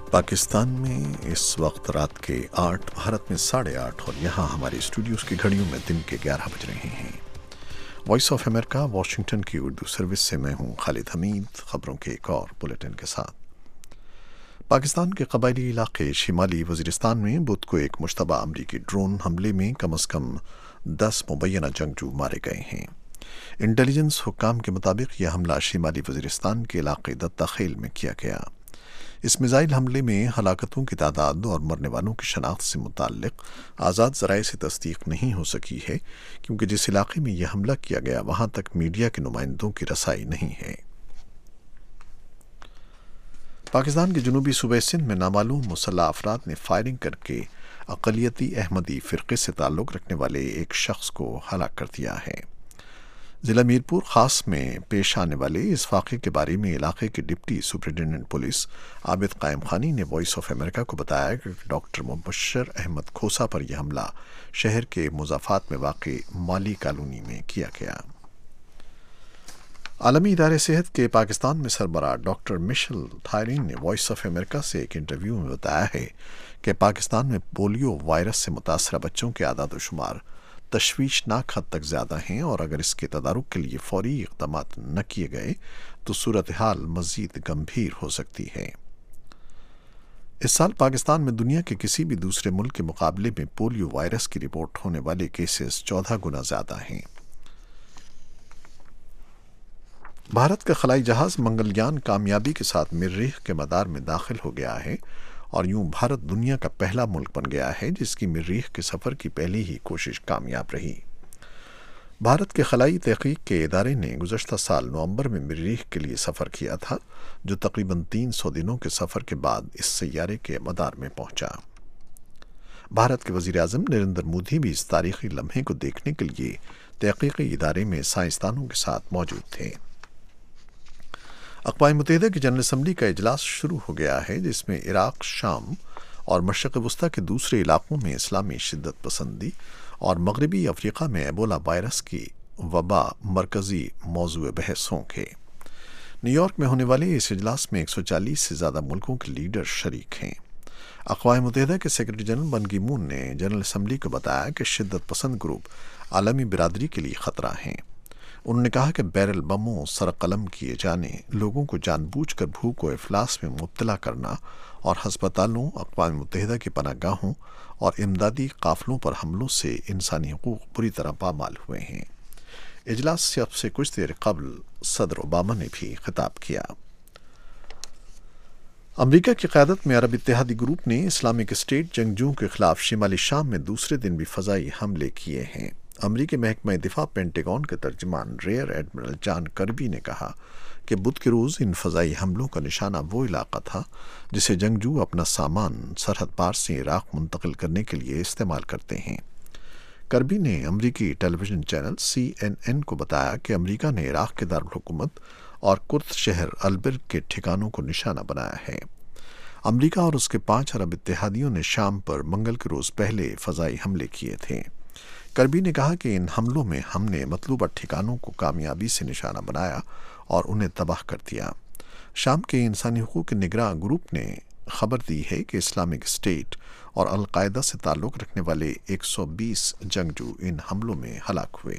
پاکستان میں اس وقت رات کے 8، بھارت میں 8:30 اور یہاں ہمارے اسٹوڈیوز کی گھڑیوں میں دن کے 11 بج رہے ہیں۔ وائس آف امریکہ واشنگٹن کی اردو سروس سے میں ہوں خالد حمید، خبروں کے ایک اور بلیٹن کے ساتھ۔ پاکستان کے قبائلی علاقے شمالی وزیرستان میں بدھ کو ایک مشتبہ امریکی ڈرون حملے میں کم از کم 10 مبینہ جنگجو مارے گئے ہیں۔ انٹیلیجنس حکام کے مطابق یہ حملہ شمالی وزیرستان کے علاقے دتہ خیل میں کیا گیا۔ اس میزائل حملے میں ہلاکتوں کی تعداد اور مرنے والوں کی شناخت سے متعلق آزاد ذرائع سے تصدیق نہیں ہو سکی ہے، کیونکہ جس علاقے میں یہ حملہ کیا گیا وہاں تک میڈیا کے نمائندوں کی رسائی نہیں ہے۔ پاکستان کے جنوبی صوبے سندھ میں نامعلوم مسلح افراد نے فائرنگ کر کے اقلیتی احمدی فرقے سے تعلق رکھنے والے ایک شخص کو ہلاک کر دیا ہے۔ ضلع میرپور خاص میں پیش آنے والے اس واقعے کے بارے میں علاقے کے ڈپٹی سپرنٹنڈنٹ پولیس عابد قائم خانی نے وائس آف امریکہ کو بتایا کہ ڈاکٹر مبشر احمد کھوسا پر یہ حملہ شہر کے مضافات میں واقع مالی کالونی میں کیا گیا۔ عالمی ادارے صحت کے پاکستان میں سربراہ ڈاکٹر مشل تھائرین نے وائس آف امریکہ سے ایک انٹرویو میں بتایا ہے کہ پاکستان میں پولیو وائرس سے متاثرہ بچوں کے اعداد و شمار تشویشناک حد تک زیادہ ہیں، اور اگر اس کے تدارک کے لیے فوری اقدامات نہ کیے گئے تو صورتحال مزید گمبھیر ہو سکتی ہے۔ اس سال پاکستان میں دنیا کے کسی بھی دوسرے ملک کے مقابلے میں پولیو وائرس کی رپورٹ ہونے والے کیسز 14 گنا زیادہ ہیں۔ بھارت کا خلائی جہاز منگلیان کامیابی کے ساتھ مریخ کے مدار میں داخل ہو گیا ہے، اور یوں بھارت دنیا کا پہلا ملک بن گیا ہے جس کی مریخ کے سفر کی پہلی ہی کوشش کامیاب رہی۔ بھارت کے خلائی تحقیق کے ادارے نے گزشتہ سال نومبر میں مریخ کے لیے سفر کیا تھا، جو تقریباً 300 دنوں کے سفر کے بعد اس سیارے کے مدار میں پہنچا۔ بھارت کے وزیر اعظم نریندر مودی بھی اس تاریخی لمحے کو دیکھنے کے لیے تحقیقی ادارے میں سائنسدانوں کے ساتھ موجود تھے۔ اقوام متحدہ کی جنرل اسمبلی کا اجلاس شروع ہو گیا ہے، جس میں عراق، شام اور مشرق وسطیٰ کے دوسرے علاقوں میں اسلامی شدت پسندی اور مغربی افریقہ میں ایبولا وائرس کی وبا مرکزی موضوع بحث ہوں گے۔ نیو یارک میں ہونے والے اس اجلاس میں 140 سے زیادہ ملکوں کے لیڈر شریک ہیں۔ اقوام متحدہ کے سیکرٹری جنرل بن کی مون نے جنرل اسمبلی کو بتایا کہ شدت پسند گروپ عالمی برادری کے لیے خطرہ ہیں۔ انہوں نے کہا کہ بیرل بموں سر قلم کیے جانے، لوگوں کو جان بوجھ کر بھوک و افلاس میں مبتلا کرنا اور ہسپتالوں، اقوام متحدہ کی پناہ گاہوں اور امدادی قافلوں پر حملوں سے انسانی حقوق بری طرح پامال ہوئے ہیں۔ اجلاس سے کچھ دیر قبل صدر اوباما نے بھی خطاب کیا۔ امریکہ کی قیادت میں عرب اتحادی گروپ نے اسلامک اسٹیٹ جنگجوؤں کے خلاف شمالی شام میں دوسرے دن بھی فضائی حملے کیے ہیں۔ امریکی محکمہ دفاع پینٹاگون کے ترجمان ریئر ایڈمرل جان کربی نے کہا کہ بدھ کے روز ان فضائی حملوں کا نشانہ وہ علاقہ تھا جسے جنگجو اپنا سامان سرحد پار سے عراق منتقل کرنے کے لیے استعمال کرتے ہیں۔ کربی نے امریکی ٹیلی ویژن چینل CNN کو بتایا کہ امریکہ نے عراق کے دارالحکومت اور کرد شہر البرگ کے ٹھکانوں کو نشانہ بنایا ہے۔ امریکہ اور اس کے 5 عرب اتحادیوں نے شام پر منگل کے روز پہلے فضائی حملے کیے تھے۔ کربی نے کہا کہ ان حملوں میں ہم نے مطلوبہ ٹھکانوں کو کامیابی سے نشانہ بنایا اور انہیں تباہ کر دیا۔ شام کے انسانی حقوق نگراں گروپ نے خبر دی ہے کہ اسلامک اسٹیٹ اور القاعدہ سے تعلق رکھنے والے 120 جنگجو ان حملوں میں ہلاک ہوئے۔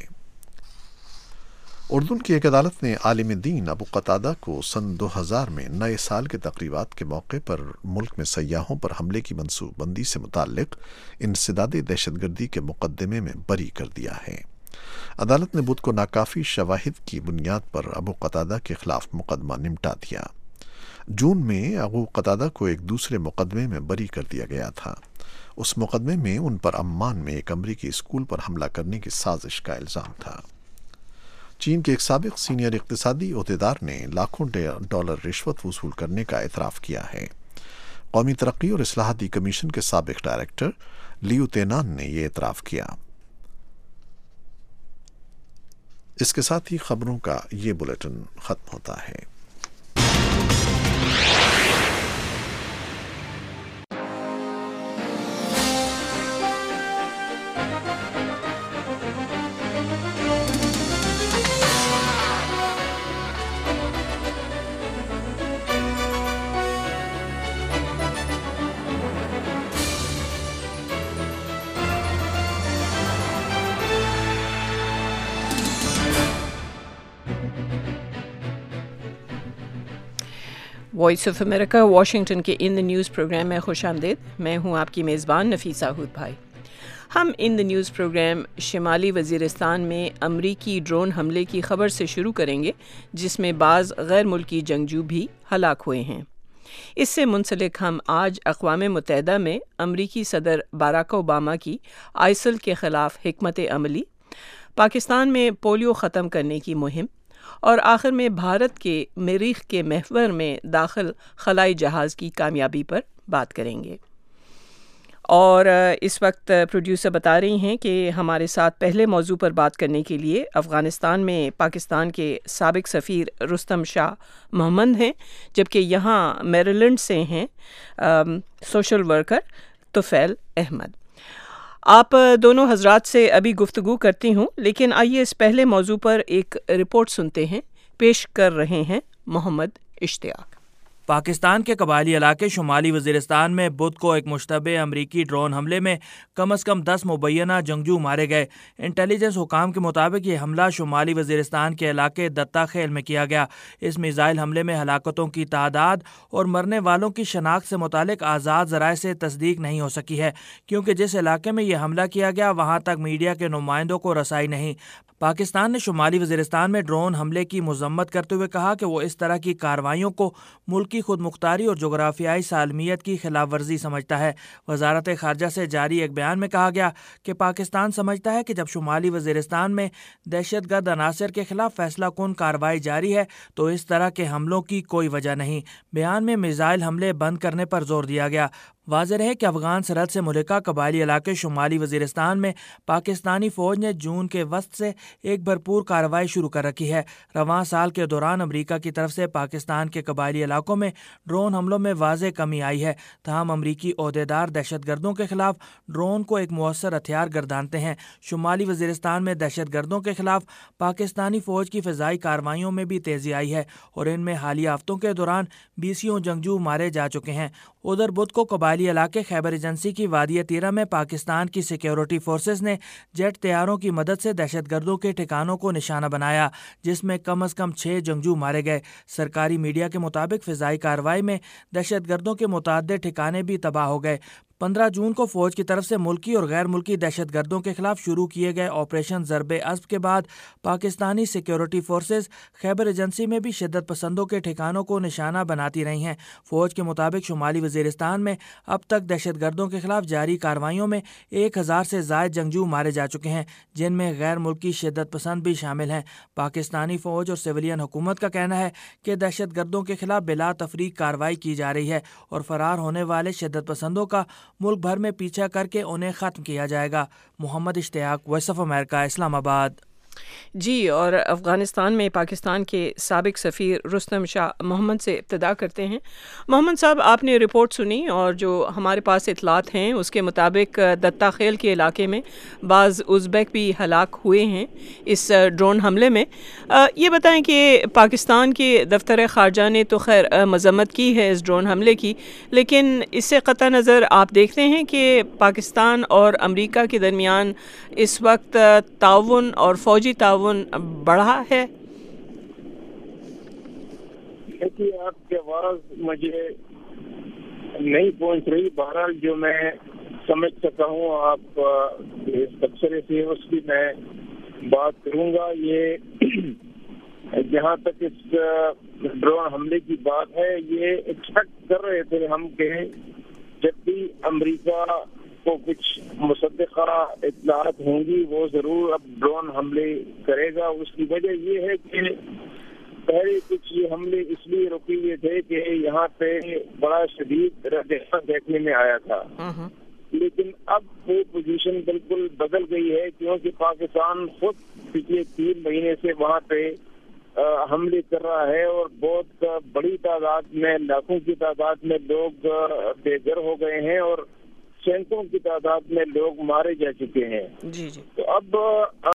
اردن کی ایک عدالت نے عالم دین ابو قتادہ کو سن 2000 میں نئے سال کے تقریبات کے موقع پر ملک میں سیاحوں پر حملے کی منصوبہ بندی سے متعلق انسداد دہشت گردی کے مقدمے میں بری کر دیا ہے۔ عدالت نے بدھ کو ناکافی شواہد کی بنیاد پر ابو قتادہ کے خلاف مقدمہ نمٹا دیا۔ جون میں ابو قتادہ کو ایک دوسرے مقدمے میں بری کر دیا گیا تھا۔ اس مقدمے میں ان پر عمان میں ایک امریکی اسکول پر حملہ کرنے کی سازش کا الزام تھا۔ چین کے ایک سابق سینئر اقتصادی عہدیدار نے لاکھوں ڈالر رشوت وصول کرنے کا اعتراف کیا ہے۔ قومی ترقی اور اصلاحاتی کمیشن کے سابق ڈائریکٹر لیو تینان نے یہ اعتراف کیا۔ اس کے ساتھ ہی خبروں کا یہ بلیٹن ختم ہوتا ہے۔ وائس آف امریکہ واشنگٹن کے ان دا نیوز پروگرام میں خوش آمدید. میں ہوں آپ کی میزبان نفیسہ ہود بھائی. ہم ان دا نیوز پروگرام شمالی وزیرستان میں امریکی ڈرون حملے کی خبر سے شروع کریں گے جس میں بعض غیر ملکی جنگجو بھی ہلاک ہوئے ہیں. اس سے منسلک ہم آج اقوام متحدہ میں امریکی صدر باراک اوباما کی آئسل کے خلاف حکمت عملی، پاکستان میں پولیو ختم کرنے کی مہم اور آخر میں بھارت کے مریخ کے محور میں داخل خلائی جہاز کی کامیابی پر بات کریں گے. اور اس وقت پروڈیوسر بتا رہی ہیں کہ ہمارے ساتھ پہلے موضوع پر بات کرنے کے لیے افغانستان میں پاکستان کے سابق سفیر رستم شاہ محمد ہیں، جبکہ یہاں میریلینڈ سے ہیں سوشل ورکر طفیل احمد. آپ دونوں حضرات سے ابھی گفتگو کرتی ہوں، لیکن آئیے اس پہلے موضوع پر ایک رپورٹ سنتے ہیں. پیش کر رہے ہیں محمد اشتیاق. پاکستان کے قبائلی علاقے شمالی وزیرستان میں بدھ کو ایک مشتبہ امریکی ڈرون حملے میں کم از کم 10 مبینہ جنگجو مارے گئے. انٹیلیجنس حکام کے مطابق یہ حملہ شمالی وزیرستان کے علاقے دتا خیل میں کیا گیا. اس میزائل حملے میں ہلاکتوں کی تعداد اور مرنے والوں کی شناخت سے متعلق آزاد ذرائع سے تصدیق نہیں ہو سکی ہے، کیونکہ جس علاقے میں یہ حملہ کیا گیا وہاں تک میڈیا کے نمائندوں کو رسائی نہیں. پاکستان نے شمالی وزیرستان میں ڈرون حملے کی مذمت کرتے ہوئے کہا کہ وہ اس طرح کی کارروائیوں کو ملکی خود مختاری اور جغرافیائی سالمیت کی خلاف ورزی سمجھتا ہے. وزارت خارجہ سے جاری ایک بیان میں کہا گیا کہ پاکستان سمجھتا ہے کہ جب شمالی وزیرستان میں دہشت گرد عناصر کے خلاف فیصلہ کن کارروائی جاری ہے تو اس طرح کے حملوں کی کوئی وجہ نہیں. بیان میں میزائل حملے بند کرنے پر زور دیا گیا. واضح رہے کہ افغان سرحد سے ملکہ قبائلی علاقے شمالی وزیرستان میں پاکستانی فوج نے جون کے وسط سے ایک بھرپور کارروائی شروع کر رکھی ہے. رواں سال کے دوران امریکہ کی طرف سے پاکستان کے قبائلی علاقوں میں ڈرون حملوں میں واضح کمی آئی ہے. تاہم امریکی عہدیدار دہشت گردوں کے خلاف ڈرون کو ایک مؤثر ہتھیار گردانتے ہیں. شمالی وزیرستان میں دہشت گردوں کے خلاف پاکستانی فوج کی فضائی کارروائیوں میں بھی تیزی آئی ہے اور ان میں حالیہ ہفتوں کے دوران 20 جنگجو مارے جا چکے ہیں. ادھر بدھ کو قبائلی علاقے خیبر ایجنسی کی وادی تیرہ میں پاکستان کی سیکیورٹی فورسز نے جیٹ طیاروں کی مدد سے دہشت گردوں کے ٹھکانوں کو نشانہ بنایا، جس میں کم از کم 6 جنگجو مارے گئے. سرکاری میڈیا کے مطابق فضائی کارروائی میں دہشت گردوں کے متعدد ٹھکانے بھی تباہ ہو گئے. 15 جون کو فوج کی طرف سے ملکی اور غیر ملکی دہشت گردوں کے خلاف شروع کیے گئے آپریشن ضرب عصب کے بعد Pakistani security forces Khyber agency میں بھی شدت پسندوں کے ٹھکانوں کو نشانہ بناتی رہی ہیں. فوج کے مطابق شمالی وزیرستان میں اب تک دہشت گردوں کے خلاف جاری کارروائیوں میں 1000 سے زائد جنگجو مارے جا چکے ہیں، جن میں غیر ملکی شدت پسند بھی شامل ہیں. پاکستانی فوج اور سویلین حکومت کا کہنا ہے کہ دہشت گردوں کے خلاف بلا تفریق کارروائی کی جا رہی ہے اور فرار ہونے والے شدت پسندوں کا ملک بھر میں پیچھا کر کے انہیں ختم کیا جائے گا. محمد اشتیاق، وائس آف امریکہ، اسلام آباد. جی، اور افغانستان میں پاکستان کے سابق سفیر رستم شاہ محمد سے ابتدا کرتے ہیں. محمد صاحب، آپ نے رپورٹ سنی اور جو ہمارے پاس اطلاعات ہیں اس کے مطابق دتا خیل کے علاقے میں بعض ازبیک بھی ہلاک ہوئے ہیں اس ڈرون حملے میں. یہ بتائیں کہ پاکستان کے دفتر خارجہ نے تو خیر مذمت کی ہے اس ڈرون حملے کی، لیکن اس سے قطع نظر آپ دیکھتے ہیں کہ پاکستان اور امریکہ کے درمیان اس وقت تعاون اور فوجی تعاون بڑھا ہے؟ دیکھیے، آپ کی آواز مجھے نہیں پہنچ رہی. بہرحال جو میں سمجھ سکا ہوں آپ اس تبصرے سے اس کی میں بات کروں گا. یہ جہاں تک اس ڈرون حملے کی بات ہے، یہ ایکسپیکٹ کر رہے تھے ہم کہ جب بھی امریکہ کو کچھ مصدقہ اطلاعات ہوں گی وہ ضرور اب ڈرون حملے کرے گا. اس کی وجہ یہ ہے کہ پہلے کچھ یہ حملے اس لیے روکے ہوئے تھے کہ یہاں پہ بڑا شدید رد عمل دیکھنے میں آیا تھا، لیکن اب وہ پوزیشن بالکل بدل گئی ہے کیونکہ پاکستان خود پچھلے 3 مہینے سے وہاں پہ حملے کر رہا ہے اور بہت بڑی تعداد میں، لاکھوں کی تعداد میں لوگ بے گھر ہو گئے ہیں اور سینکڑوں کی تعداد میں لوگ مارے جا چکے ہیں. جی جی. تو اب